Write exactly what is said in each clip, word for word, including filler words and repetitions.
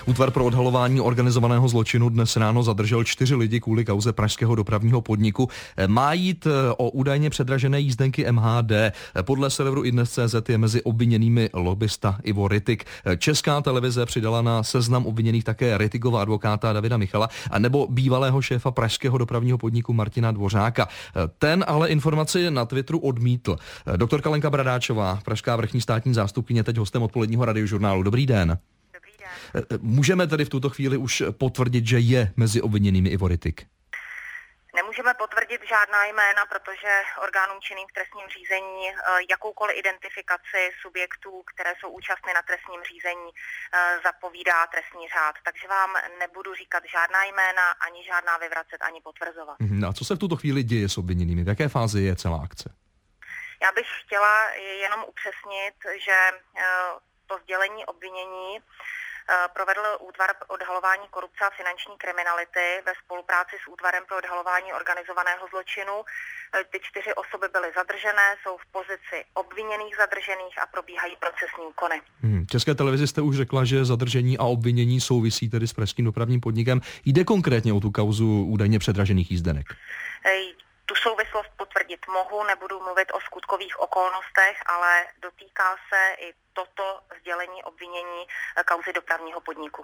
Útvar pro odhalování organizovaného zločinu dnes ráno zadržel čtyři lidi kvůli kauze pražského dopravního podniku. Má jít o údajně předražené jízdenky M H D. Podle serveru iDnes tečka cé zet je mezi obviněnými lobista Ivo Rittig. Česká televize přidala na seznam obviněných také Rittigova advokáta Davida Michala a nebo bývalého šéfa pražského dopravního podniku Martina Dvořáka. Ten ale informaci na Twitteru odmítl. Doktorka Lenka Bradáčová, pražská vrchní státní zástupkyně, teď hostem odpoledního Radiožurnálu. Dobrý den. Dobrý den. Můžeme tedy v tuto chvíli už potvrdit, že je mezi obviněnými Ivo Rittig? Nemůžeme potvrdit žádná jména, protože orgánům činným v trestním řízení jakoukoliv identifikaci subjektů, které jsou účastny na trestním řízení, zapovídá trestní řád. Takže vám nebudu říkat žádná jména, ani žádná vyvracet, ani potvrzovat. A co se v tuto chvíli děje s obviněnými? V jaké fázi je celá akce? Já bych chtěla jenom upřesnit, že to sdělení obvinění provedl Útvar odhalování korupce a finanční kriminality ve spolupráci s Útvarem pro odhalování organizovaného zločinu. Ty čtyři osoby byly zadržené, jsou v pozici obviněných zadržených a probíhají procesní úkony. Hmm. České televizi jste už řekla, že zadržení a obvinění souvisí tedy s pražským dopravním podnikem. Jde konkrétně o tu kauzu údajně předražených jízdenek? Ej, Tu souvislost potvrdit mohu, nebudu mluvit o skutkových okolnostech, ale dotýká se i toto sdělení obvinění kauzy dopravního podniku.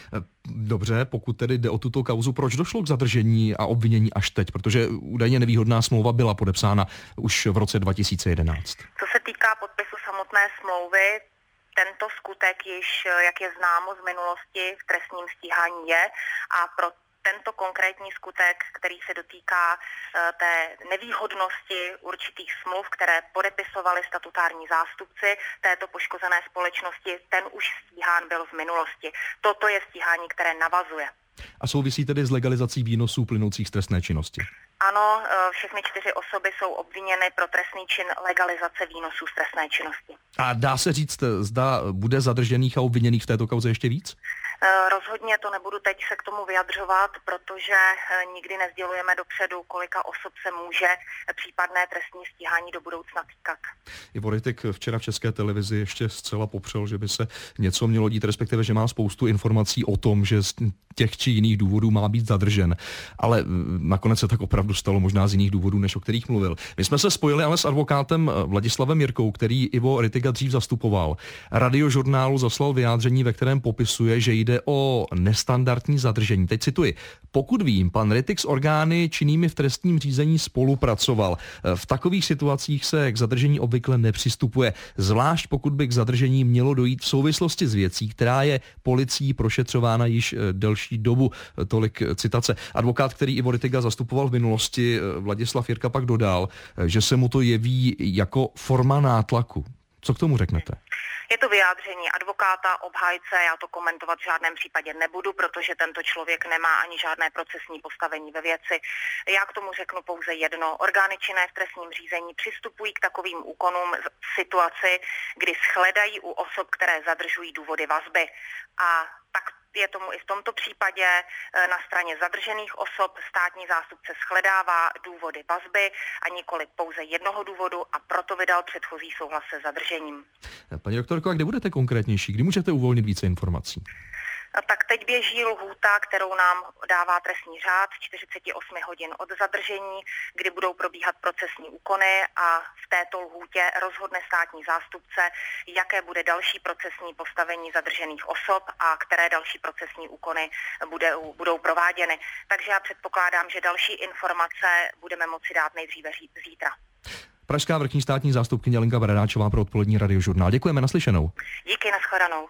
Dobře, pokud tedy jde o tuto kauzu, proč došlo k zadržení a obvinění až teď? Protože údajně nevýhodná smlouva byla podepsána už v roce dva tisíce jedenáct. Co se týká podpisu samotné smlouvy, tento skutek již, jak je známo z minulosti, v trestním stíhání je a pro tento konkrétní skutek, který se dotýká té nevýhodnosti určitých smluv, které podepisovali statutární zástupci této poškozené společnosti, ten už stíhán byl v minulosti. Toto je stíhání, které navazuje. A souvisí tedy s legalizací výnosů plynoucích z trestné činnosti? Ano, všechny čtyři osoby jsou obviněny pro trestný čin legalizace výnosů z trestné činnosti. A dá se říct, zda bude zadržených a obviněných v této kauze ještě víc? Rozhodně to nebudu teď se k tomu vyjadřovat, protože nikdy nesdělujeme dopředu, kolika osob se může případné trestní stíhání do budoucna týkat. Ivo Rittig včera v České televizi ještě zcela popřel, že by se něco mělo dít, respektive, že má spoustu informací o tom, že z těch či jiných důvodů má být zadržen. Ale nakonec se tak opravdu stalo, možná z jiných důvodů, než o kterých mluvil. My jsme se spojili ale s advokátem Vladislavem Jirkou, který Ivo Rittiga dřív zastupoval. Radiožurnálu zaslal vyjádření, ve kterém popisuje, že jde o nestandardní zadržení. Teď cituji. Pokud vím, pan Rittig s orgány činnými v trestním řízení spolupracoval. V takových situacích se k zadržení obvykle nepřistupuje, zvlášť pokud by k zadržení mělo dojít v souvislosti s věcí, která je policií prošetřována již delší dobu. Tolik citace. Advokát, který Ivo Rittiga zastupoval v minulosti, Vladislav Jirka, pak dodal, že se mu to jeví jako forma nátlaku. Co k tomu řeknete? Je to vyjádření advokáta, obhájce, já to komentovat v žádném případě nebudu, protože tento člověk nemá ani žádné procesní postavení ve věci. Já k tomu řeknu pouze jedno. Orgány činné v trestním řízení přistupují k takovým úkonům v situaci, kdy shledají u osob, které zadržují důvody vazby. A tak je tomu i v tomto případě. Na straně zadržených osob státní zástupce shledává důvody vazby a nikoli pouze jednoho důvodu a proto vydal předchozí souhlas se zadržením. Paní doktorko, a kde budete konkrétnější? Kdy můžete uvolnit více informací? Tak teď běží lhůta, kterou nám dává trestní řád, čtyřicet osm hodin od zadržení, kdy budou probíhat procesní úkony a v této lhůtě rozhodne státní zástupce, jaké bude další procesní postavení zadržených osob a které další procesní úkony bude, budou prováděny. Takže já předpokládám, že další informace budeme moci dát nejdříve zítra. Pražská vrchní státní zástupkyně Lenka Bradáčová pro odpolední Radiožurnál. Děkujeme, naslyšenou. Díky, nashledanou.